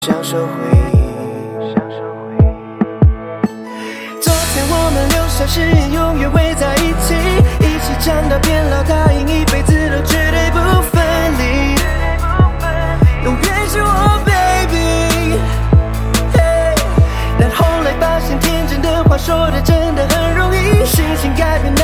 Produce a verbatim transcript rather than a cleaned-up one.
享受回忆。昨天我们留下誓言，永远会在一起，一起长大变老，答应一辈子都绝对不分离，永远是我 baby。但后来发现，天真的话说的真的很容易，心情改变。